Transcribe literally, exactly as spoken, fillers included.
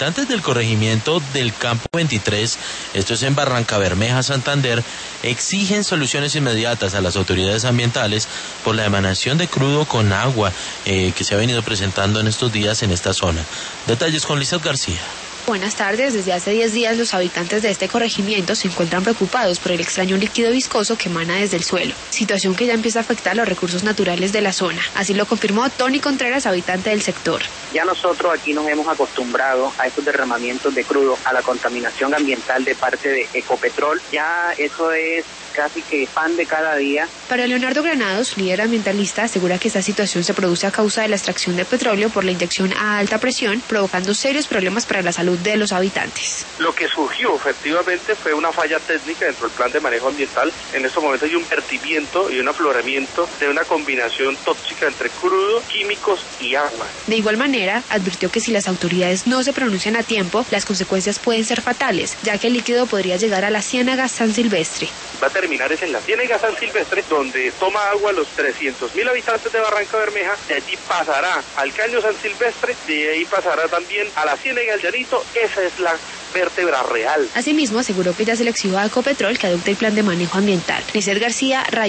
habitantes del corregimiento del Campo veintitrés, esto es en Barrancabermeja, Santander, exigen soluciones inmediatas a las autoridades ambientales por la emanación de crudo con agua eh, que se ha venido presentando en estos días en esta zona. Detalles con Lizeth García. Buenas tardes. Desde hace diez días los habitantes de este corregimiento se encuentran preocupados por el extraño líquido viscoso que emana desde el suelo, situación que ya empieza a afectar los recursos naturales de la zona. Así lo confirmó Tony Contreras, habitante del sector. Ya nosotros aquí nos hemos acostumbrado a estos derramamientos de crudo, a la contaminación ambiental de parte de Ecopetrol. Ya eso es casi que pan de cada día. Para Leonardo Granados, líder ambientalista, asegura que esta situación se produce a causa de la extracción de petróleo por la inyección a alta presión, provocando serios problemas para la salud de los habitantes. Lo que surgió efectivamente fue una falla técnica dentro del plan de manejo ambiental. En estos momentos hay un vertimiento y un afloramiento de una combinación tóxica entre crudo, químicos y agua. De igual manera, advirtió que si las autoridades no se pronuncian a tiempo, las consecuencias pueden ser fatales, ya que el líquido podría llegar a la Ciénaga San Silvestre. Va a terminar es en la Ciénaga San Silvestre, donde toma agua los trescientos mil habitantes de Barrancabermeja, de allí pasará al Caño San Silvestre, de ahí pasará también a la Ciénaga del Llanito. Esa es la vértebra real. Asimismo, aseguró que ya se le exigió a Ecopetrol que adopte el plan de manejo ambiental. Lizeth García, Radio